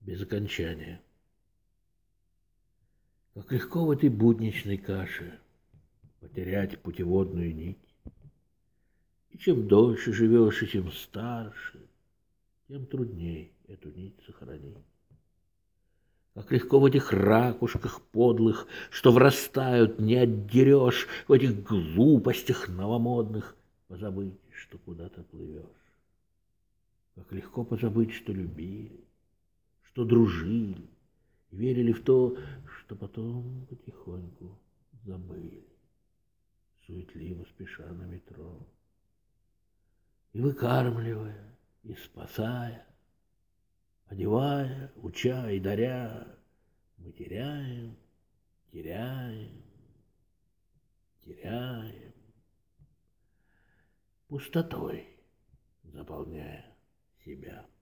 без окончания. Как легко в этой будничной каше потерять путеводную нить. И чем дольше живешь, и чем старше, тем трудней эту нить сохранить. Как легко в этих ракушках подлых, что врастают, не отдерешь, в этих глупостях новомодных позабыть, что куда-то плывешь. Как легко позабыть, что любили, что дружили, верили в то, что потом потихоньку забыли, суетливо спеша на метро. И выкармливая, и спасая, одевая, уча и даря, мы теряем, теряем, теряем, пустотой заполняя себя.